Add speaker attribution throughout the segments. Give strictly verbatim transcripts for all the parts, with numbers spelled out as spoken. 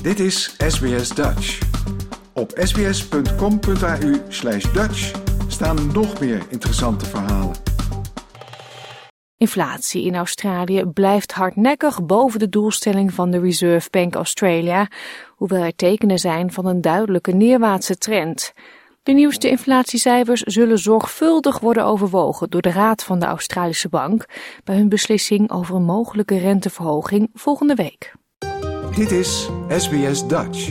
Speaker 1: Dit is S B S Dutch. Op sbs.com.au slash Dutch staan nog meer interessante verhalen.
Speaker 2: Inflatie in Australië blijft hardnekkig boven de doelstelling van de Reserve Bank Australia, hoewel er tekenen zijn van een duidelijke neerwaartse trend. De nieuwste inflatiecijfers zullen zorgvuldig worden overwogen door de Raad van de Australische Bank bij hun beslissing over een mogelijke renteverhoging volgende week.
Speaker 1: Dit is S B S Dutch.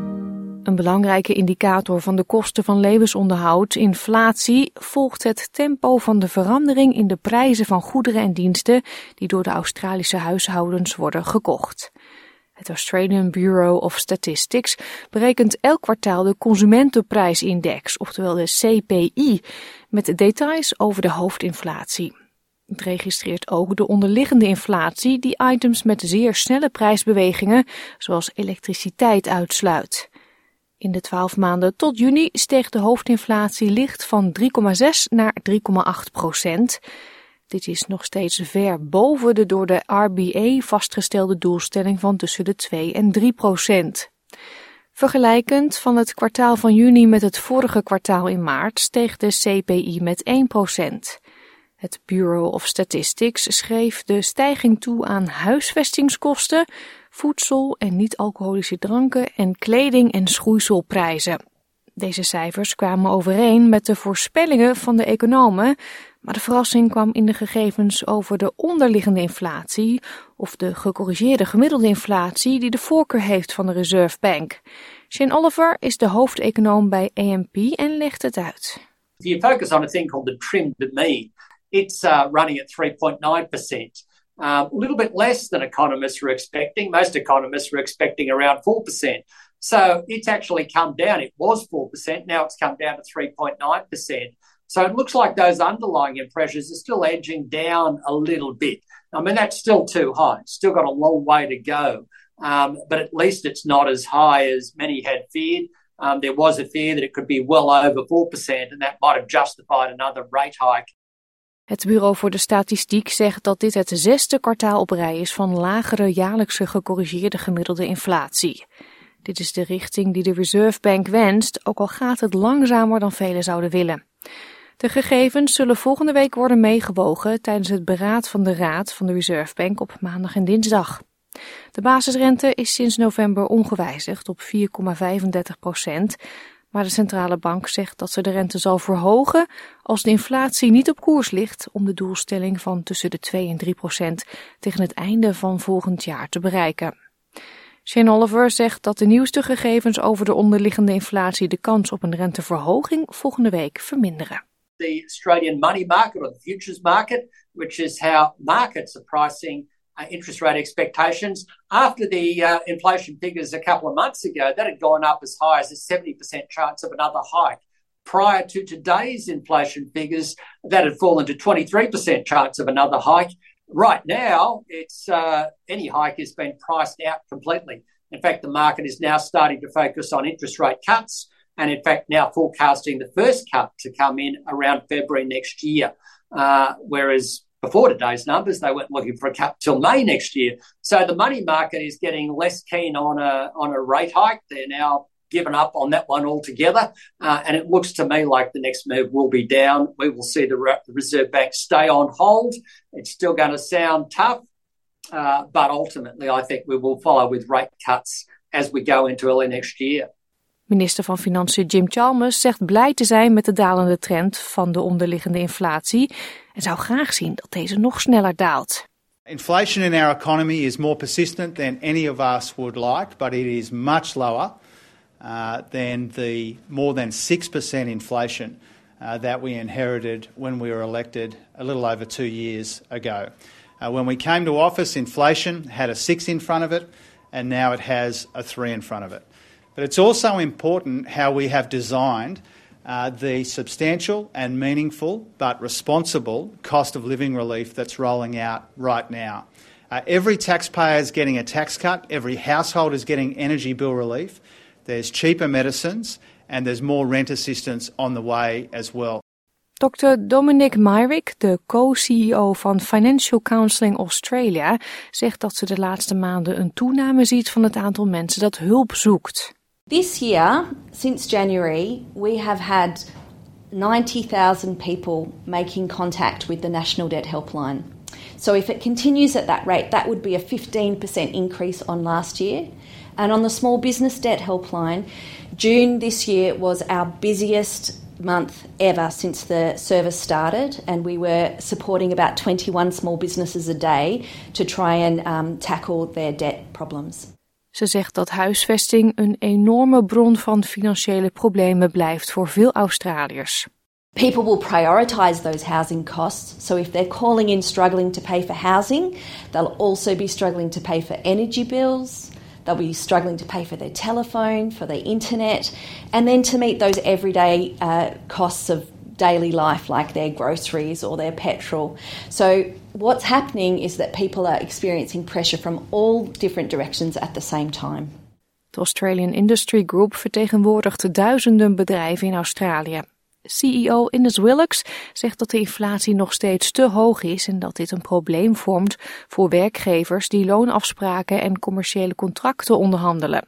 Speaker 2: Een belangrijke indicator van de kosten van levensonderhoud, inflatie, volgt het tempo van de verandering in de prijzen van goederen en diensten die door de Australische huishoudens worden gekocht. Het Australian Bureau of Statistics berekent elk kwartaal de consumentenprijsindex, oftewel de C P I, met details over de hoofdinflatie. Het registreert ook de onderliggende inflatie die items met zeer snelle prijsbewegingen, zoals elektriciteit, uitsluit. In de twaalf maanden tot juni steeg de hoofdinflatie licht van drie komma zes naar drie komma acht procent. Dit is nog steeds ver boven de door de R B A vastgestelde doelstelling van tussen de twee en drie procent. Vergelijkend van het kwartaal van juni met het vorige kwartaal in maart steeg de C P I met één procent. Het Bureau of Statistics schreef de stijging toe aan huisvestingskosten, voedsel en niet-alcoholische dranken en kleding- en schoeiselprijzen. Deze cijfers kwamen overeen met de voorspellingen van de economen, maar de verrassing kwam in de gegevens over de onderliggende inflatie of de gecorrigeerde gemiddelde inflatie die de voorkeur heeft van de Reserve Bank. Shane Oliver is de hoofdeconoom bij A M P en legt het uit.
Speaker 3: If you focus on a thing called the trimmed mean, it's uh, running at three point nine percent. Um, a little bit less than economists were expecting. Most economists were expecting around four percent. So it's actually come down. It was four percent. Now it's come down to three point nine percent. So it looks like those underlying pressures are still edging down a little bit. I mean, that's still too high. It's still got a long way to go. Um, but at least it's not as high as many had feared. Um, there was a fear that it could be well over four percent, and that might have justified another rate hike.
Speaker 2: Het Bureau voor de Statistiek zegt dat dit het zesde kwartaal op rij is van lagere jaarlijkse gecorrigeerde gemiddelde inflatie. Dit is de richting die de Reserve Bank wenst, ook al gaat het langzamer dan velen zouden willen. De gegevens zullen volgende week worden meegewogen tijdens het beraad van de Raad van de Reserve Bank op maandag en dinsdag. De basisrente is sinds november ongewijzigd op vier komma vijfendertig procent, maar de centrale bank zegt dat ze de rente zal verhogen als de inflatie niet op koers ligt om de doelstelling van tussen de twee en drie procent tegen het einde van volgend jaar te bereiken. Shane Oliver zegt dat de nieuwste gegevens over de onderliggende inflatie de kans op een renteverhoging volgende week verminderen.
Speaker 3: The Australian money market or the futures market, which is how markets are pricing uh, interest rate expectations. After the uh, inflation figures a couple of months ago, that had gone up as high as a seventy percent chance of another hike. Prior to today's inflation figures, that had fallen to twenty-three percent chance of another hike. Right now, it's uh, any hike has been priced out completely. In fact, the market is now starting to focus on interest rate cuts, and in fact now forecasting the first cut to come in around February next year. Uh, whereas before today's numbers, they weren't looking for a cut till May next year. So the money market is getting less keen on a on a rate hike. They're now given up on that one altogether. Uh, and it looks to me like the next move will be down. We will see the, Re- the Reserve Bank stay on hold. It's still going to sound tough. Uh, but ultimately, I think we will follow with rate cuts as we go into early next year.
Speaker 2: Minister van Financiën Jim Chalmers zegt blij te zijn met de dalende trend van de onderliggende inflatie en zou graag zien dat deze nog sneller daalt.
Speaker 4: Inflation in our economy is more persistent than any of us would like, but it is much lower uh, than the more than six percent inflation uh, that we inherited when we were elected a little over two years ago. Uh, when we came to office, inflation had a six in front of it, and now it has a three in front of it. But it's also important how we have designed uh, the substantial and meaningful but responsible cost of living relief that's rolling out right now. Uh, every taxpayer is getting a tax cut. Every household is getting energy bill relief. There's cheaper medicines and there's more rent assistance on the way as well.
Speaker 2: dokter Dominic Myrick, de co-C E O van Financial Counselling Australia, zegt dat ze de laatste maanden een toename ziet van het aantal mensen dat hulp zoekt.
Speaker 5: This year, since January, we have had ninety thousand people making contact with the National Debt Helpline. So if it continues at that rate, that would be a fifteen percent increase on last year. And on the Small Business Debt Helpline, June this year was our busiest month ever since the service started, and we were supporting about twenty-one small businesses a day to try and um, tackle their debt problems.
Speaker 2: Ze zegt dat huisvesting een enorme bron van financiële problemen blijft voor veel Australiërs.
Speaker 5: People will prioritise those housing costs, so if they're calling in struggling to pay for housing, they'll also be struggling to pay for energy bills. They'll be struggling to pay for their telephone, for their internet, and then to meet those everyday uh, costs of daily life like their groceries or their petrol. So what's happening is that people are experiencing pressure from all different directions at the same time.
Speaker 2: De Australian Industry Group vertegenwoordigt duizenden bedrijven in Australië. C E O Ines Willox zegt dat de inflatie nog steeds te hoog is en dat dit een probleem vormt voor werkgevers die loonafspraken en commerciële contracten onderhandelen.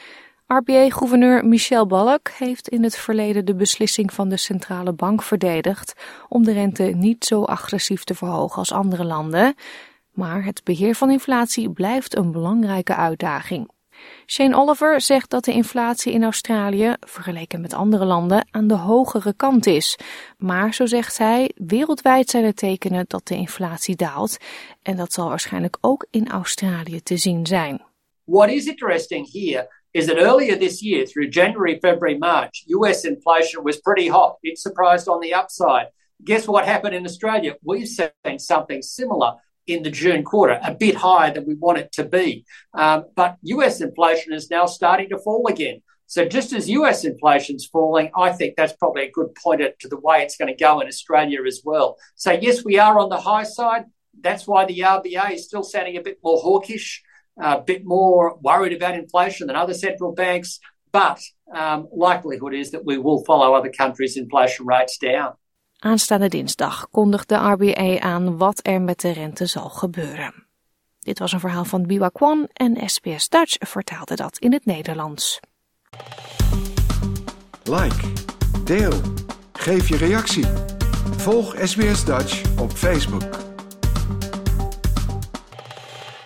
Speaker 2: R B A-gouverneur Michelle Bullock heeft in het verleden de beslissing van de centrale bank verdedigd om de rente niet zo agressief te verhogen als andere landen. Maar het beheer van inflatie blijft een belangrijke uitdaging. Shane Oliver zegt dat de inflatie in Australië, vergeleken met andere landen, aan de hogere kant is. Maar, zo zegt hij, wereldwijd zijn er tekenen dat de inflatie daalt. En dat zal waarschijnlijk ook in Australië te zien zijn.
Speaker 3: What is interesting here is that earlier this year, through January, February, March, U S inflation was pretty hot. It surprised on the upside. Guess what happened in Australia? We've seen something similar in the June quarter, a bit higher than we want it to be. Um, but U S inflation is now starting to fall again. So just as U S inflation is falling, I think that's probably a good pointer to the way it's going to go in Australia as well. So yes, we are on the high side. That's why the R B A is still sounding a bit more hawkish, a bit more worried about inflation than other central banks. But um, likelihood is that we will follow other countries' inflation rates down.
Speaker 2: Aanstaande dinsdag kondigt de R B A aan wat er met de rente zal gebeuren. Dit was een verhaal van Biwa Kwan en S B S Dutch vertaalde dat in het Nederlands.
Speaker 1: Like, deel, geef je reactie. Volg S B S Dutch op Facebook.